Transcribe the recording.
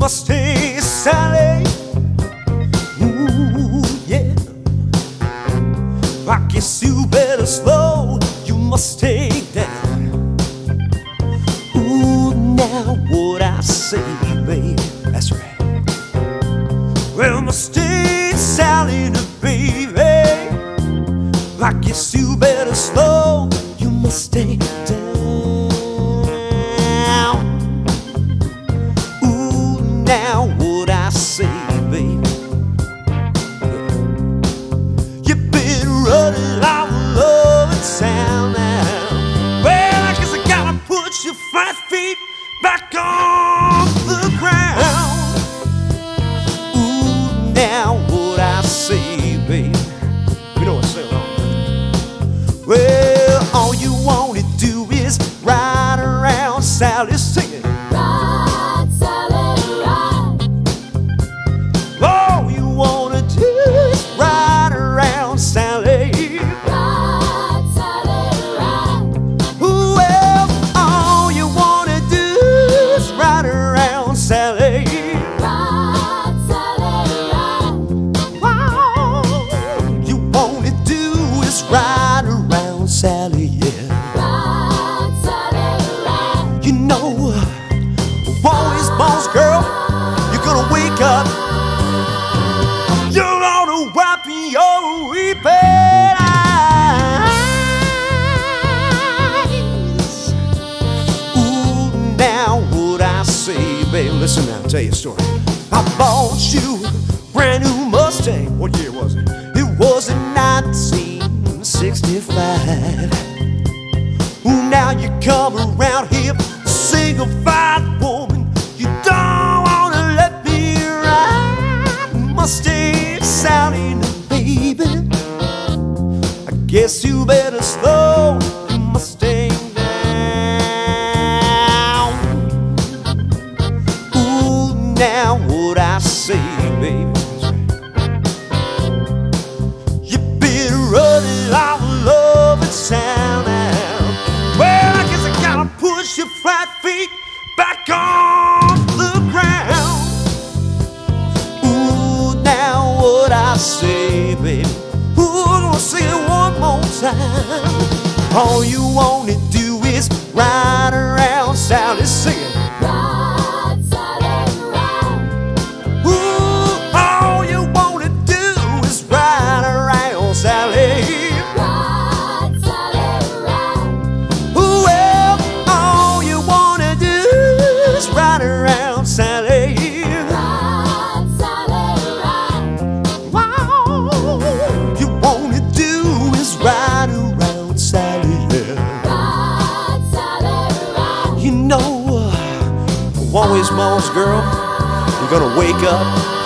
stay, Sally. Ooh, yeah. I guess you better slow. You must stay down. Ooh, now what I say, baby. That's right. Well, must stay, Sally, baby. I guess you better slow. You must stay down. Ooh, now what I say, baby. You've been running out of love and sound now. Well, I guess I gotta put your flat feet back on the ground. Ooh, now what I say, baby. You know what I say wrong. Well, all you wanna do is ride around, Sally, singing. Ride, Sally, ride. All you wanna do is ride around, Sally. Ride, Sally, ride. Well, all you wanna do is ride around, Sally. Ride, Sally, ride. All you wanna do is ride around, Sally, yeah. Ride, Sally, ride. You know, always bones, girl, you're gonna wake up. You're gonna wipe your weeping eyes. Ooh, now what I say, babe. Listen now, I'll tell you a story. I bought you a brand new Mustang. What year was it? It was in 1965. Ooh, now you come around here, single-fied woman. You don't wanna let me ride. Mustang sounding, baby. I guess you better slow the Mustang down. Ooh, now what I say, baby. You've been running out of love and sound now. Well, I guess I gotta push your flat feet back on the ground. Ooh, now what I say, baby. Ooh, I'm gonna sing it one more time. All you wanna do is ride around, Sally, singing. Ride, Sally, ride. Ooh, all you wanna do is ride around, Sally. Ride, Sally, ride. Well, all you wanna do is ride around, Sally. Ride, Sally, ride. All you wanna do is ride around, Sally, yeah. Ride, Sally, ride. You know, always mom's girl, you're gonna wake up